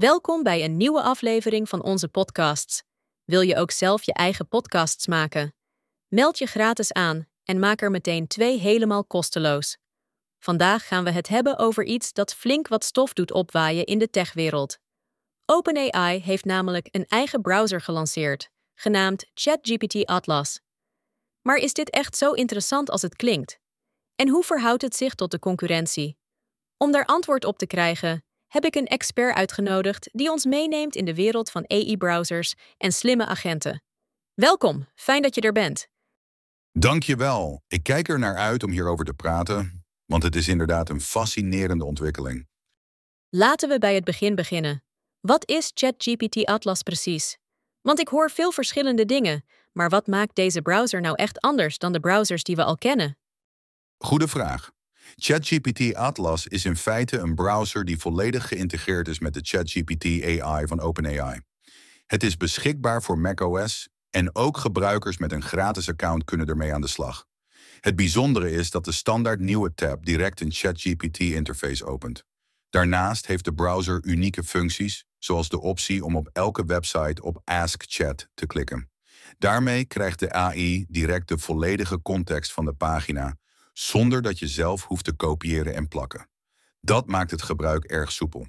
Welkom bij een nieuwe aflevering van onze podcasts. Wil je ook zelf je eigen podcasts maken? Meld je gratis aan en maak er meteen 2 helemaal kosteloos. Vandaag gaan we het hebben over iets dat flink wat stof doet opwaaien in de techwereld. OpenAI heeft namelijk een eigen browser gelanceerd, genaamd ChatGPT Atlas. Maar is dit echt zo interessant als het klinkt? En hoe verhoudt het zich tot de concurrentie? Om daar antwoord op te krijgen, heb ik een expert uitgenodigd die ons meeneemt in de wereld van AI-browsers en slimme agenten. Welkom, fijn dat je er bent. Dankjewel. Ik kijk er naar uit om hierover te praten, want het is inderdaad een fascinerende ontwikkeling. Laten we bij het begin beginnen. Wat is ChatGPT Atlas precies? Want ik hoor veel verschillende dingen, maar wat maakt deze browser nou echt anders dan de browsers die we al kennen? Goede vraag. ChatGPT Atlas is in feite een browser die volledig geïntegreerd is met de ChatGPT AI van OpenAI. Het is beschikbaar voor macOS en ook gebruikers met een gratis account kunnen ermee aan de slag. Het bijzondere is dat de standaard nieuwe tab direct een ChatGPT-interface opent. Daarnaast heeft de browser unieke functies, zoals de optie om op elke website op Ask Chat te klikken. Daarmee krijgt de AI direct de volledige context van de pagina, zonder dat je zelf hoeft te kopiëren en plakken. Dat maakt het gebruik erg soepel.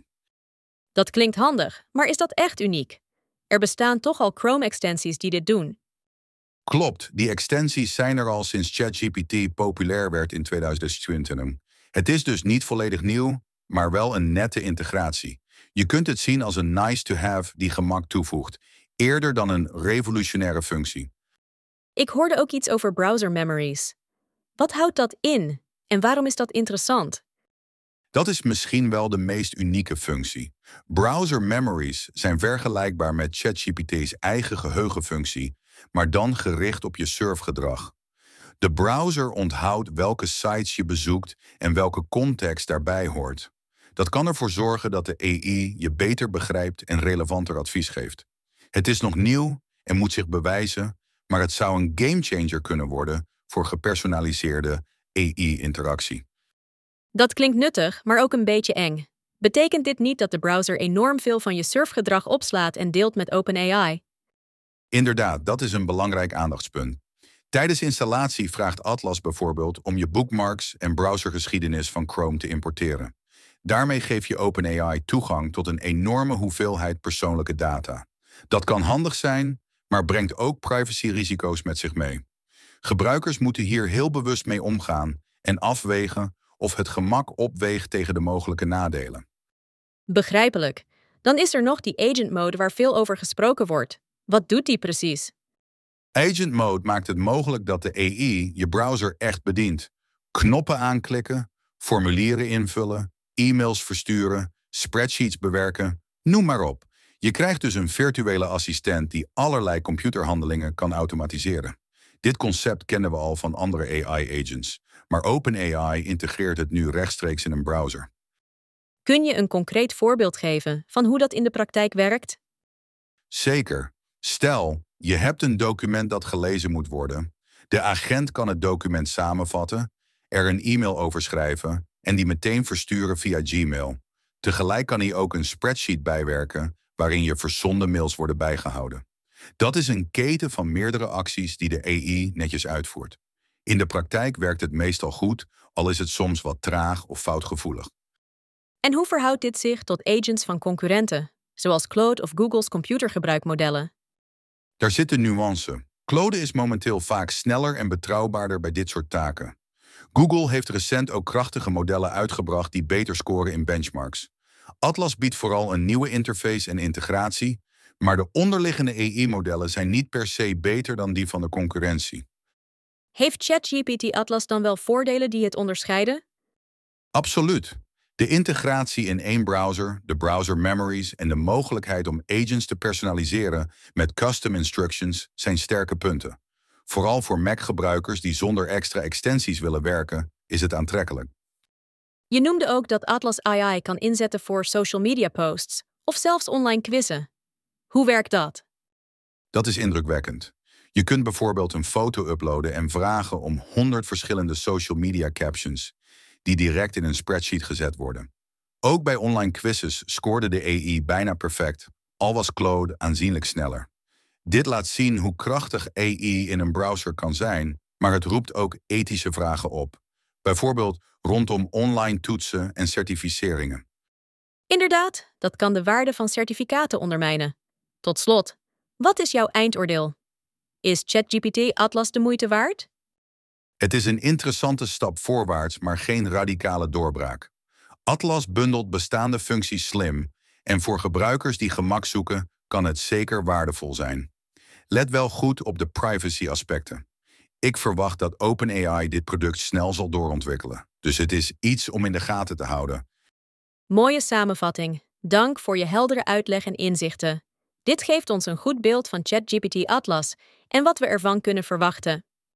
Dat klinkt handig, maar is dat echt uniek? Er bestaan toch al Chrome-extensies die dit doen. Klopt, die extensies zijn er al sinds ChatGPT populair werd in 2020. Het is dus niet volledig nieuw, maar wel een nette integratie. Je kunt het zien als een nice-to-have die gemak toevoegt, eerder dan een revolutionaire functie. Ik hoorde ook iets over browser memories. Wat houdt dat in en waarom is dat interessant? Dat is misschien wel de meest unieke functie. Browser memories zijn vergelijkbaar met ChatGPT's eigen geheugenfunctie, maar dan gericht op je surfgedrag. De browser onthoudt welke sites je bezoekt en welke context daarbij hoort. Dat kan ervoor zorgen dat de AI je beter begrijpt en relevanter advies geeft. Het is nog nieuw en moet zich bewijzen, maar het zou een gamechanger kunnen worden voor gepersonaliseerde AI-interactie. Dat klinkt nuttig, maar ook een beetje eng. Betekent dit niet dat de browser enorm veel van je surfgedrag opslaat en deelt met OpenAI? Inderdaad, dat is een belangrijk aandachtspunt. Tijdens installatie vraagt Atlas bijvoorbeeld om je bookmarks en browsergeschiedenis van Chrome te importeren. Daarmee geef je OpenAI toegang tot een enorme hoeveelheid persoonlijke data. Dat kan handig zijn, maar brengt ook privacyrisico's met zich mee. Gebruikers moeten hier heel bewust mee omgaan en afwegen of het gemak opweegt tegen de mogelijke nadelen. Begrijpelijk. Dan is er nog die agent mode waar veel over gesproken wordt. Wat doet die precies? Agent Mode maakt het mogelijk dat de AI je browser echt bedient. Knoppen aanklikken, formulieren invullen, e-mails versturen, spreadsheets bewerken, noem maar op. Je krijgt dus een virtuele assistent die allerlei computerhandelingen kan automatiseren. Dit concept kennen we al van andere AI-agents, maar OpenAI integreert het nu rechtstreeks in een browser. Kun je een concreet voorbeeld geven van hoe dat in de praktijk werkt? Zeker. Stel, je hebt een document dat gelezen moet worden. De agent kan het document samenvatten, er een e-mail over schrijven en die meteen versturen via Gmail. Tegelijk kan hij ook een spreadsheet bijwerken waarin je verzonden mails worden bijgehouden. Dat is een keten van meerdere acties die de AI netjes uitvoert. In de praktijk werkt het meestal goed, al is het soms wat traag of foutgevoelig. En hoe verhoudt dit zich tot agents van concurrenten, zoals Claude of Google's computergebruikmodellen? Daar zit een nuance. Claude is momenteel vaak sneller en betrouwbaarder bij dit soort taken. Google heeft recent ook krachtige modellen uitgebracht die beter scoren in benchmarks. Atlas biedt vooral een nieuwe interface en integratie, maar de onderliggende AI-modellen zijn niet per se beter dan die van de concurrentie. Heeft ChatGPT Atlas dan wel voordelen die het onderscheiden? Absoluut. De integratie in één browser, de browser memories en de mogelijkheid om agents te personaliseren met custom instructions zijn sterke punten. Vooral voor Mac-gebruikers die zonder extra extensies willen werken, is het aantrekkelijk. Je noemde ook dat Atlas AI kan inzetten voor social media posts of zelfs online quizzen. Hoe werkt dat? Dat is indrukwekkend. Je kunt bijvoorbeeld een foto uploaden en vragen om 100 verschillende social media captions, die direct in een spreadsheet gezet worden. Ook bij online quizzes scoorde de AI bijna perfect, al was Claude aanzienlijk sneller. Dit laat zien hoe krachtig AI in een browser kan zijn, maar het roept ook ethische vragen op. Bijvoorbeeld rondom online toetsen en certificeringen. Inderdaad, dat kan de waarde van certificaten ondermijnen. Tot slot, wat is jouw eindoordeel? Is ChatGPT Atlas de moeite waard? Het is een interessante stap voorwaarts, maar geen radicale doorbraak. Atlas bundelt bestaande functies slim en voor gebruikers die gemak zoeken kan het zeker waardevol zijn. Let wel goed op de privacy-aspecten. Ik verwacht dat OpenAI dit product snel zal doorontwikkelen, dus het is iets om in de gaten te houden. Mooie samenvatting. Dank voor je heldere uitleg en inzichten. Dit geeft ons een goed beeld van ChatGPT Atlas en wat we ervan kunnen verwachten.